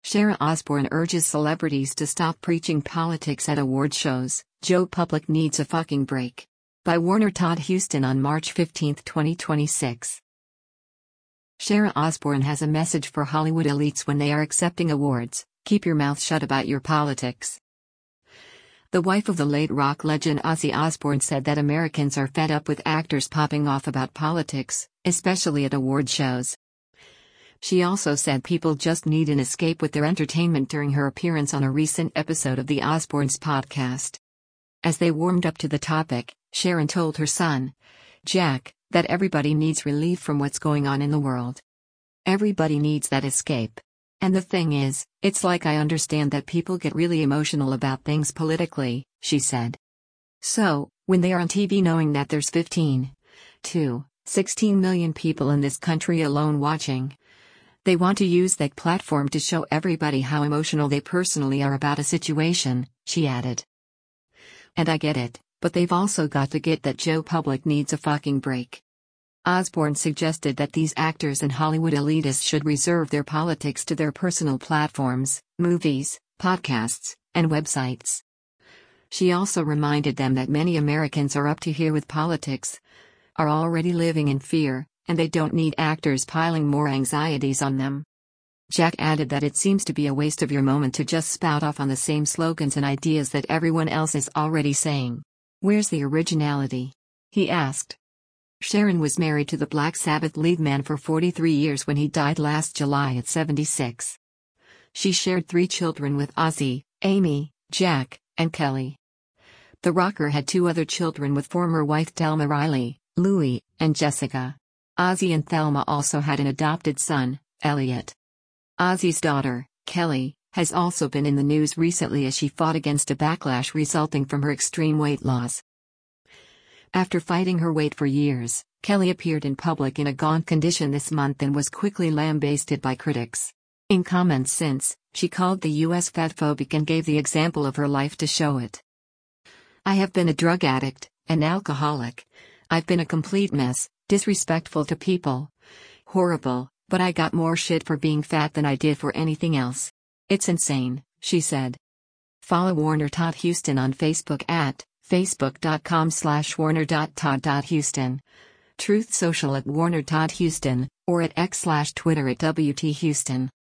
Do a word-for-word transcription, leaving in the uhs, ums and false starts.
Sharon Osbourne urges celebrities to stop preaching politics at award shows. Joe Public needs a fucking break. By Warner Todd Huston on March fifteenth, twenty twenty-six. Sharon Osbourne has a message for Hollywood elites when they are accepting awards: keep your mouth shut about your politics. The wife of the late rock legend Ozzy Osbourne said that Americans are fed up with actors popping off about politics, especially at award shows. She also said people just need an escape with their entertainment during her appearance on a recent episode of the Osbournes podcast. As they warmed up to the topic, Sharon told her son, Jack, that everybody needs relief from what's going on in the world. Everybody needs that escape. And the thing is, it's like I understand that people get really emotional about things politically, she said. So, when they are on T V knowing that there's fifteen to sixteen million people in this country alone watching, they want to use that platform to show everybody how emotional they personally are about a situation, she added. And I get it, but they've also got to get that Joe Public needs a fucking break. Osbourne suggested that these actors and Hollywood elitists should reserve their politics to their personal platforms, movies, podcasts, and websites. She also reminded them that many Americans are up to here with politics, are already living in fear, and they don't need actors piling more anxieties on them. Jack added that it seems to be a waste of your moment to just spout off on the same slogans and ideas that everyone else is already saying. Where's the originality? He asked. Sharon was married to the Black Sabbath lead man for forty-three years when he died last July at seventy-six. She shared three children with Ozzy, Amy, Jack, and Kelly. The rocker had two other children with former wife Thelma Riley, Louie, and Jessica. Ozzy and Thelma also had an adopted son, Elliot. Ozzy's daughter, Kelly, has also been in the news recently as she fought against a backlash resulting from her extreme weight loss. After fighting her weight for years, Kelly appeared in public in a gaunt condition this month and was quickly lambasted by critics. In comments since, she called the U S fatphobic and gave the example of her life to show it. I have been a drug addict, an alcoholic. I've been a complete mess, disrespectful to people. Horrible, but I got more shit for being fat than I did for anything else. It's insane, she said. Follow Warner Todd Huston on Facebook at facebook.com slash warner.todd.huston. Truth Social at Warner Todd Huston, or at X slash Twitter at W T Huston.